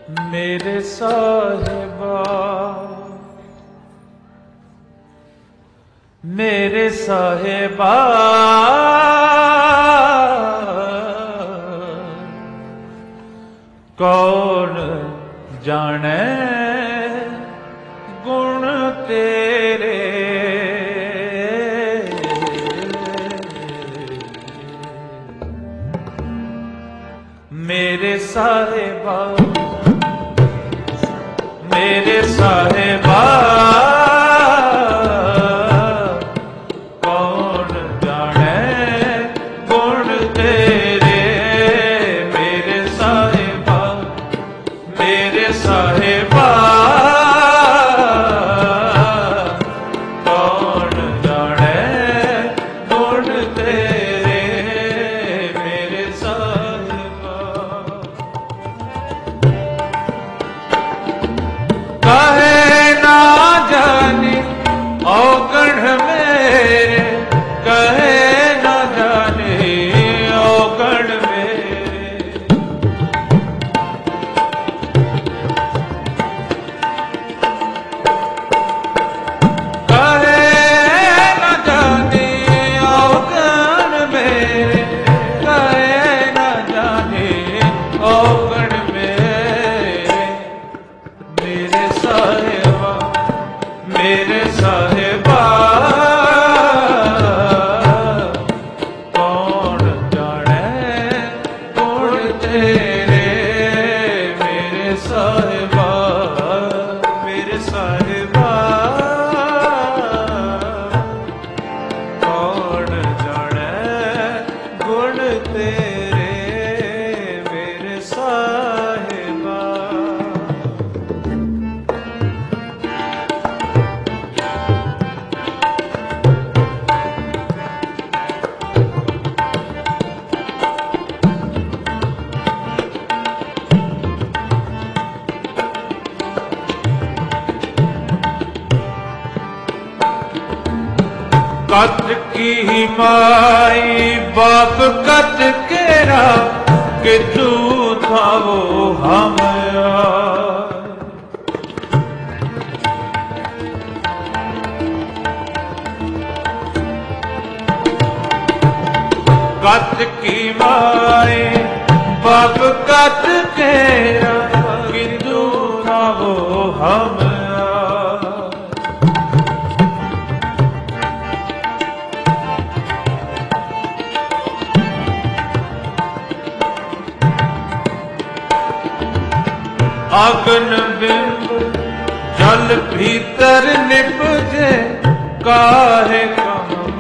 मेरे साहिबा, मेरे साहिबा, कौन जाने गुण तेरे। मेरे साहिबा, मेरे साहिबा, कौन जाने गुण तेरे। मेरे साहिबा, मेरे साहिबा, कौन जाने गुण तेरे। मेरे साहिबा, कहे ना जाने औगण मेरे, कहे ना जाने औगण मेरे। कहे ना जाने औगण मेरे, कहे ना जाने औगण मेरे। मेरे साहिबा, मेरे साहिबा, कौन जाने गुण तेरे। मेरे साहिबा, मेरे साहिबा, कौन जाने गुण तेरे। मेरे साहिबा, कत की माई बाप कत केरा, कि तू था वो हम आए। कत की माई बाप कत केरा, कि तू था वो हम आए। अगन बिंब जल भीतर निपजे, काहे काम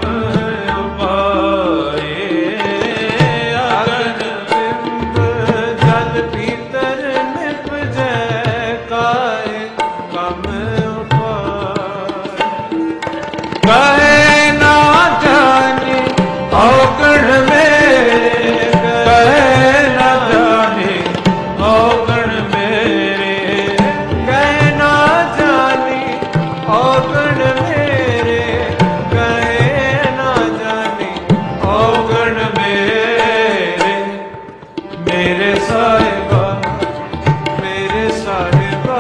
उपाए। अगन बिंब जल भीतर निपजे, काहे काम उपाए। कहे ना जाने औगण मेरे, कहे ना जाने औगण मेरे। कहे ना जाने औगण मेरे, कहे ना जाने औगण मेरे। मेरे साहिबा, मेरे साहिबा,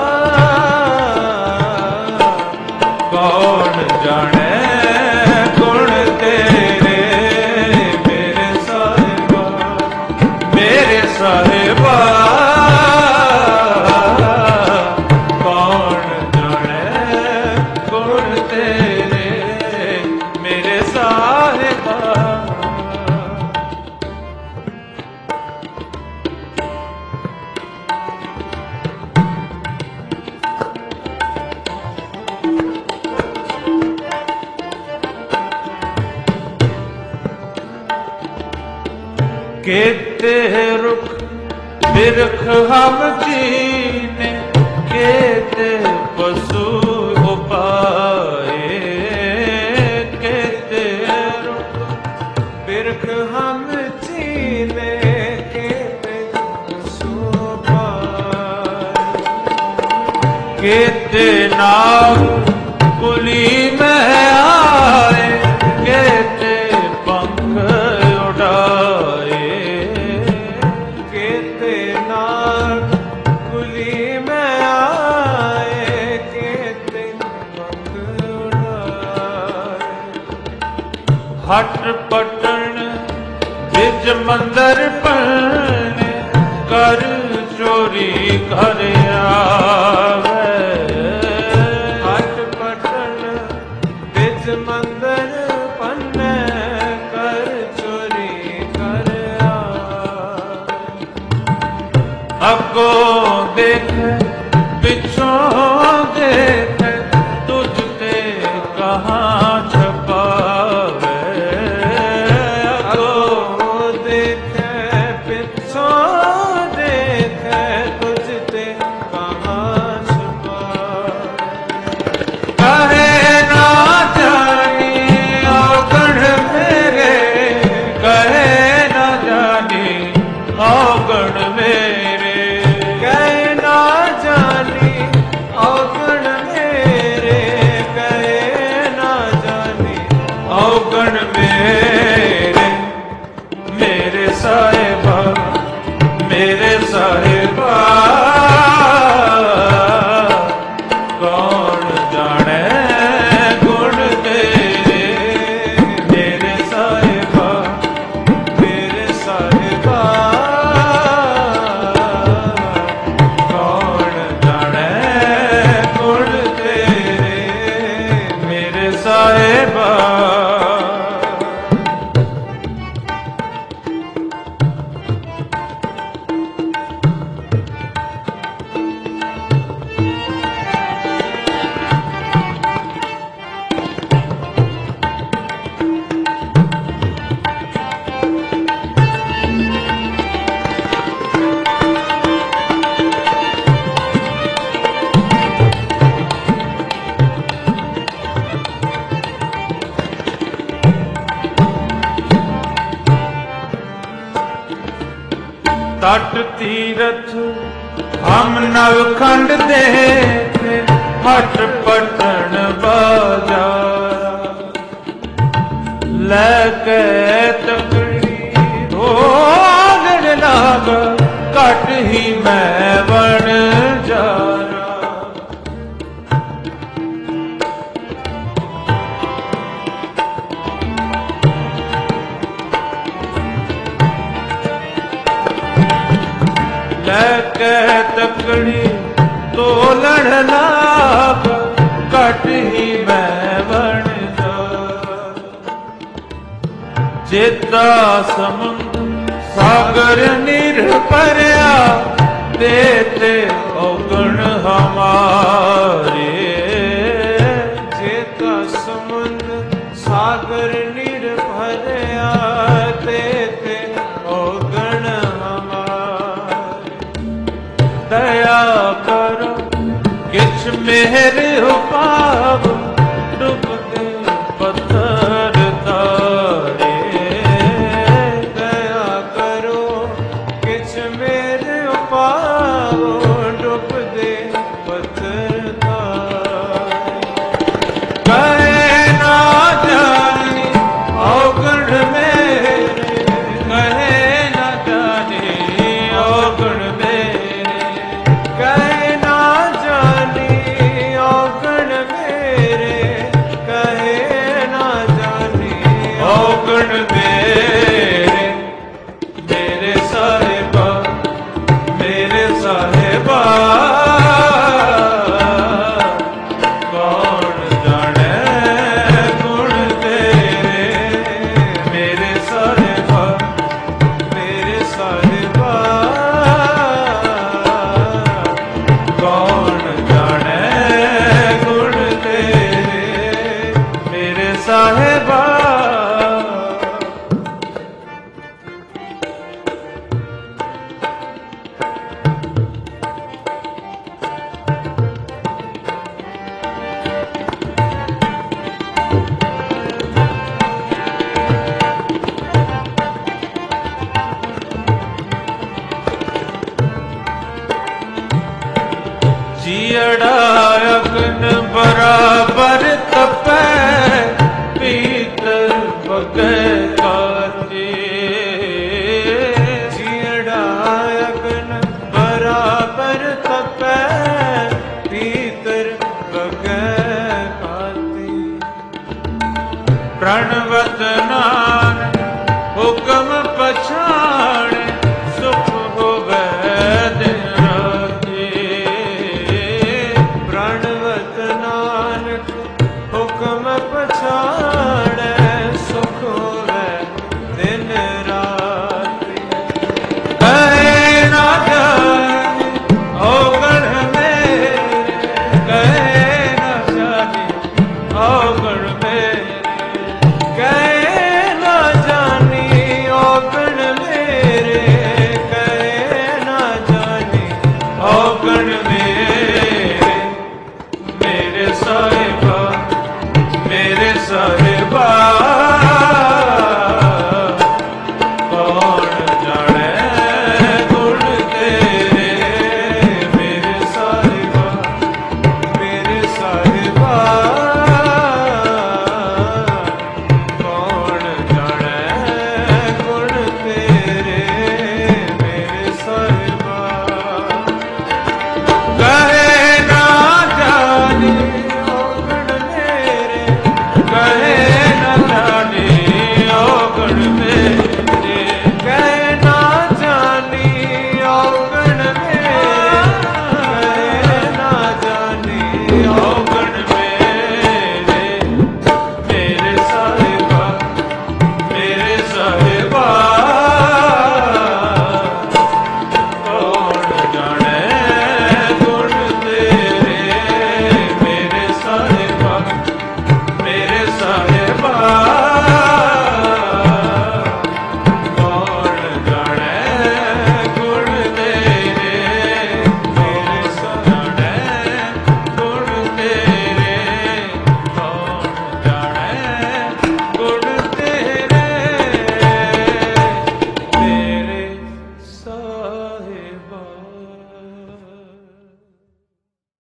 कौन जाने गुण तेरे। मेरे साहिबा, मेरे साहिबा, कौन जाने गुण तेरे। मेरे साहिबा, केते रुख बिरख हम चीने, केते पशु उपाए। केते रुख बिरख हम चीने, केते पशु उपाए। केते नाग कुली में आए, केते पंख उड़ाए। केते नाग ਹਟ ਪਟਣ ਵਿਜ ਮੰਦਰ ਪਣ ਕਰ ਚੋਰੀ ਘਰ ਆਵੇ ਹਟ ਪਟਣ ਵਿਜ ਮੰਦਰ ਪਣ ਕਰ ਚੋਰੀ ਘਰ ਆਵੇ ਅੱਗੋਂ ਦੇਖ ਪਿਛੋਂ ਦੇਖ ਤੁਝ ਤੇ ਕਹਾਂ ਛਪਾਵੇ ਅੱਗੋਂ ਦੇਖ ਪਿਛੋਂ ਦੇਖ ਤੁਝ ਤੇ ਕਹਾਂ ਛਪਾਵੇ ਕਹੇ ਨਾ ਜਾਣੀ ਔਗਣ ਮੇਰੇ ਕਹੇ ਨਾ ਜਾਣੀ ਔਗਣ ਮੇਰੇ ਕਹਿ ਨਾ ਜਾਣੀ ਔਗਣ ਮੇਰੇ ਕਹਿ ਨਾ ਜਾਣੀ ਔਗਣ ਮੇਰੇ ਮੇਰੇ ਸਾਹਿਬਾ ਮੇਰੇ ਸਾਹਿਬਾ ਕੌਣ ਜਾਣੇ ਗੁਣ ਤੇਰੇ ਮੇਰੇ ਸਾਹਿਬਾ ਮੇਰੇ ਸਾਹਿਬਾ ਕੌਣ ਜਾਣੇ ਗੁਣ ਤੇਰੇ ਮੇਰੇ ਸਾਹਿਬਾ ਤਟ ਤੀਰਥ ਹਮ ਨਵਖੰਡ ਦੇਖ ਹਟ ਪਟਣ ਬਾਜ਼ਾਰ ਲੈ ਕੇ ਤਕੜੀ ਢੋਲਣ ਲਾਗ ਘਟ ਹੀ ਮੈਂ ਬਣ ਜਾਣਾ ਲੈ ਕੇ ਤਕੜੀ ਤੋਲਣ ਲਾਗ ਘਟ ਹੀ ਮੈਂ ਬਣ ਜਾ ਚੇਤਾ ਸਮੁੰਦ ਸਾਗਰ ਨਿਰ ਭਰਿਆ ਤੇ ਔਗਣ ਹਮਾਰੇ ਚੇਤਾ ਸਮੁੰਦ ਸਾਗਰ ਨਿਰ ਭਰਿਆ ਤੇ ਔਗਣ ਹਮਾਰੇ ਦਇਆ ਕਰੋ ਕਿਛ ਮਿਹਰ ਉਪਾਵ ਡੁੱਬਦੇ ਪੱਥਰ ਤਾਰੇ ਦਇਆ ਕਰੋ ਕਿਛ ਮੇਰੇ ਉਪਾਵ ਡੁੱਬਦੇ ਪੱਥਰ ਤਾਰੇ ਕਹੇ ਨਾ ਜਾਣੀ ਔਗਣ ਮੇਰੇ ਕਹੇ ਨਾ ਜਾਣੀ ਔਗਣ ਮੇਰੇ ਕਹਿ ਨਾ ਜਾਣੀ ਔਗਣ ਮੇਰੇ ਕਹਿ ਨਾ ਜਾਣੀ ਔਗਣ ਮੇਰੇ ਮੇਰੇ ਸਾਹਿਬਾ ਮੇਰੇ ਸਾਹਿਬਾ ਕੌਣ ਜਾਣੇ ਗੁਣ ਤੇਰੇ ਮੇਰੇ ਸਾਹਿਬਾ ਮੇਰੇ ਸਾਹਿਬਾ ਕੌਣ ਜਾਣੇ ਗੁਣ ਤੇਰੇ ਮੇਰੇ ਸਾਹਿਬਾ ਜੀੜਾ ਅਗਨ ਬਰਾਬਰ ਤਪੈ ਪੀਤਰ ਬਗੈ ਕਾਜੇ ਜੀੜਾ ਅਗਨ ਬਰਾਬਰ ਤਪੈ ਪੀਤਰ ਬਗੈ ਕਾਤੀ ਪ੍ਰਣਵਤ ਨਾਨਕ ਹੁਕਮ ਪਛਾਣੈ ਸੁਖ ਹੋਵੈ ਦਿਨ ਰਾਤੀ। ਪ੍ਰਣਵਤ ਨਾਨਕ ਹੁਕਮ ਪਛਾਣੈ ਸੁਖ ਹੋਵੈ ਦਿਨ ਰਾਤੀ। ਕਹੇ ਨਾ ਜਾਣੇ ਔਗਣ ਮੇਰੇ, ਕਹੇ ਨਾ ਜਾਣੇ ਔਗਣ ਮੇਰੇ, ਕਹਿ ਨਾ ਜਾਣੀ ਔਗਣ ਮੇਰੇ, ਕਹਿ ਨਾ ਜਾਣੀ ਔਗਣ